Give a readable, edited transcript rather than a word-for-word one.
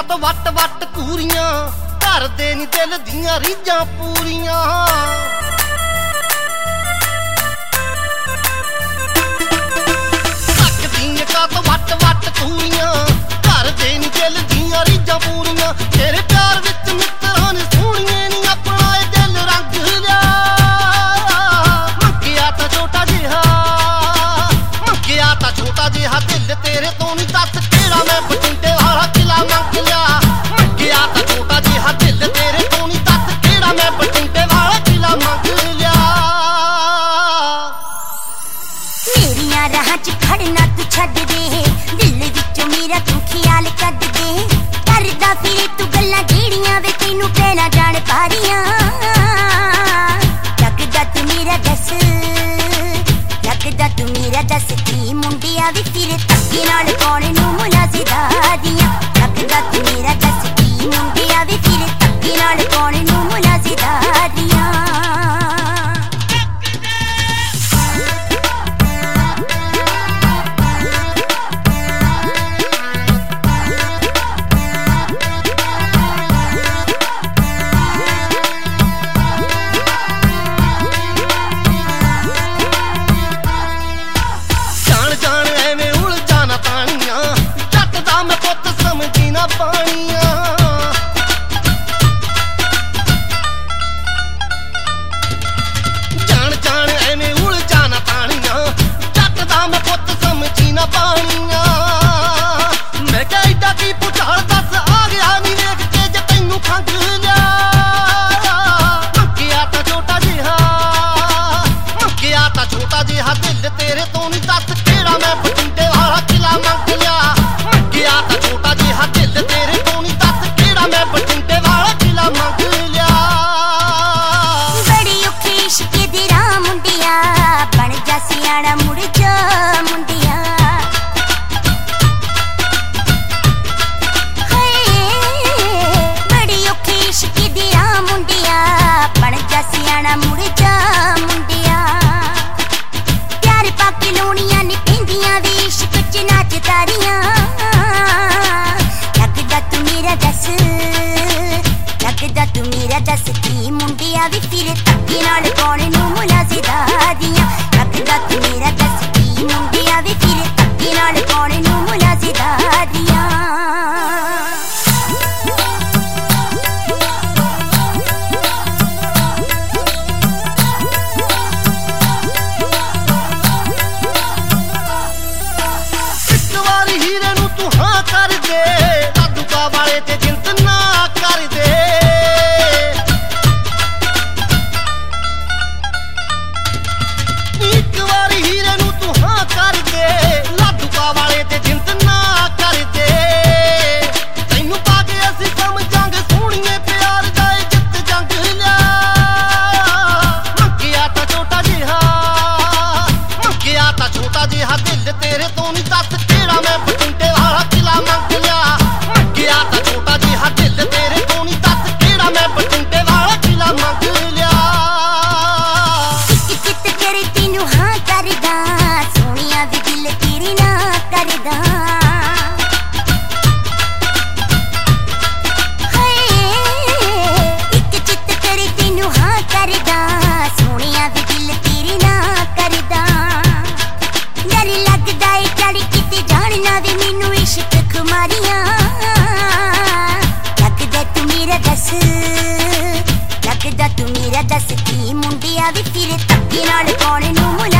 ਤੋਂ ਵੱਟ ਵੱਟ ਕੂਰੀਆਂ ਕਰਦੇ ਨੀ ਦਿਲ ਦੀਆਂ ਰੀਝਾਂ ਪੂਰੀਆਂ ਸਕਦੀਆਂ ਕਾ ਤੋਂ ਵੱਟ ਵੱਟ ਕੂਰੀਆਂ ਕਰਦੇ ਨੀ ਦਿਲ ਦੀਆਂ ਰੀਝਾਂ ਪੂਰੀਆਂ ਤੇਰੇ ਪਿਆਰ ਵਿੱਚ ਮਿੱਤਰਾਂ ਨੇ ਸੋਹਣੀਏ ਨੀ ਆਪਣਾ ਇਹ ਦਿਲ ਰੰਗ ਲਿਆ ਮੰਗਿਆ ਤਾਂ ਛੋਟਾ ਜਿਹਾ ਦਿਲ ਤੇਰੇ ਤੋਂ ਨੀ ਦੱਸ ਕਿਹੜਾ ਮੈਂ ਬਠਿੰਡੇ ਵਾਲਾ ਕਿਲਾ ਮੰਗ ਲਿਆ ਮੰਗਿਆ ਤਾਂ ਛੋਟਾ ਜਿਹਾ ਦਿਲ ਤੇਰੇ ਤੋਂ ਨੀ ਦੱਸ ਕਿਹੜਾ ਮੈਂ ਬਠਿੰਡੇ ਵਾਲਾ ਕਿਲਾ ਮੰਗ ਲਿਆ ਮੇਰੀਆਂ ਰਾਹਾਂ 'ਚ ਖੜਨਾ ਤੂੰ ਛੱਡ ਦੇ ਦਿਲ ਵਿੱਚੋਂ ਮੇਰਾ ਤੂੰ ਖਿਆਲ ਕੱਢ ਦੇ ਕਰਦਾ ਫਿਰ ਤੂੰ ਗੱਲਾਂ ਜਿਹੜੀਆਂ ਵੇ ਤੈਨੂੰ ਪਹਿਲਾਂ ਜਾਣ ਪਾਰੀਆਂ ਲੱਗਦਾ ਤੂੰ ਮੇਰਾ ਦੱਸ ਕੀ ਮੁੰਡਿਆ ਵੀ ਫਿਰ ਧੱਕੇ ਨਾਲ ਕੌਣ ਨੂੰ ਮੁਲਾਜ਼ਿਦਾ ਦੀਆਂ ਲੱਗਦਾ ਤੂੰ ਮੇਰਾ ਦੱਸ ਕੀ ਮੁੰਡਿਆ ਵੀ ਫਿਰ ਧੱਕੇ ਨਾਲ ਕੌਣ ਨੂੰ ਮੁਲਾਜ਼ਿਦਾ ਦੀਆਂ ਤੇਰੇ ਤੋਂ ਨੀ ਦੱਸ ਕਿਹੜਾ ਮੈਂ ਬਠਿੰਡੇ ਵਾਲਾ ਕਿਲਾ ਮੰਗ ਲਿਆ ਮੰਗਿਆ ਤਾਂ ਛੋਟਾ ਜਿਹਾ ਦਿਲ ਤੇਰੇ ਤੋਂ ਨੀ ਦੱਸ ਕਿਹੜਾ ਮੈਂ ਬਠਿੰਡੇ ਵਾਲਾ ਕਿਲਾ ਮੰਗ ਲਿਆ ਬੜੀ ਔਖੀ ਇਸ਼ਕੇ ਦੀ ਰਾਹ ਮੁੰਡਿਆ ਬਣ ਜਾ ਸਿਆਣਾ ਮੁੜ ਜਾ ਮੁੰਡਿਆ ਬੜੀ ਔਖੀ ਇਸ਼ਕੇ ਦੀ ਰਾਹ ਮੁੰਡਿਆ ਬਣ ਜਾ ਸਿਆਣਾ ਮੁੜ ਜਾ ਮੁੰਡਿਆ ਪਾਕੇ ਲੋਣੀਆਂ ਨੀ ਪੈਂਦੀਆਂ ਵੀ ਇਸ਼ਕ 'ਚ ਨੱਚ ਤਾਰੀਆਂ ਲੱਗਦਾ ਤੂੰ ਮੇਰਾ ਦੱਸ ਕੀ ਮੁੰਡਿਆ ਵੀ ਫਿਰ ਧੱਕੇ ਨਾਲ ਕੌਣ ਨੂੰ ਮੁਲਾਜ਼ਿਦਾ ਦੀਆਂ ਲੱਗਦਾ ਤੂੰ ਮੇਰਾ ਦੱਸ ਕੀ ਮੁੰਡਿਆ ਵੀ ਫਿਰ ਧੱਕੇ ਨਾਲ ਕੌਣ ਨੂੰ ਮੁਲਾਜ਼ਿਦਾ ਦੀਆਂ ਹੀਰੇ ਨੂੰ ਤੂੰ ਹਾਂ ਕਰ ਦੇ ਲਾਦੂਕਾ ਵਾਲੇ ਤੇ ਜਿੰਤ ਨਾ ਕਰ ਦੇ ਇੱਕ ਵਾਰੀ ਹੀਰੇ ਨੂੰ ਤੂੰ ਹਾਂ ਕਰ ਦੇ ਲਾਦੂਕਾ ਵਾਲੇ ਤੇ ਜਿੰਤ ਨਾ ਕਰ ਦੇ ਤੈਨੂੰ ਪਾ ਕੇ ਅਸੀਂ ਸਮਝਾਂਗੇ ਸੋਹਣੀਏ ਪਿਆਰ ਦਾ ਜਿੱਤ ਜੰਗ ਲਿਆ ਮੰਗਿਆ ਤਾਂ ਛੋਟਾ ਜਿਹਾ ਦਿਲ ਤੇਰੇ ਤੋਂ ਨੀ ਦੱਸ ਕਿਹੜਾ ਮੈਂ ਬਠਿੰਡੇ ਵਾਲਾ ਕਿਲਾ ਮੰਗ ਲਿਆ ਮੰਗਿਆ ਤਾਂ ਛੋਟਾ ਜਿਹਾ ਦਿਲ ਤੇਰੇ ਤੋਂ ਨੀ ਦੱਸ ਕਿਹੜਾ ਮੈਂ ਬਠਿੰਡੇ ਵਾਲਾ ਕਿਲਾ ਮੰਗ ਲਿਆ ਇੱਕ ਚਿੱਤ ਤੇਰੇ ਤੈਨੂੰ ਹਾਂ ਕਰਦਾ ਸੋਹਣਿਆ ਵੀ ਦਿਲ ਤੇਰੇ ਨਾ ਕਰਦਾ ਇੱਕ ਚਿੱਤ ਤੇਰੇ ਤੈਨੂੰ ਹਾਂ ਕਰਦਾ ਸੋਹਣਿਆ ਵੀ ਦਿਲ ਤੇਰੇ ਨਾ ਕਰਦਾ ਡਰ ਲੱਗਦਾ ਏ ਚੜ ਕਿਤੇ ਜਾਣਨਾ ਵੀ ਮੈਨੂੰ ਇਸ਼ਕ ਖੁਮਾਰੀਆਂ ਲੱਗਦਾ ਤੂੰ ਮੇਰਾ ਦੱਸ ਕੀ ਮੁੰਡਿਆ ਵੀ ਫਿਰ ਧੱਕੇ ਨਾਲ ਕੌਣ ਨੂੰ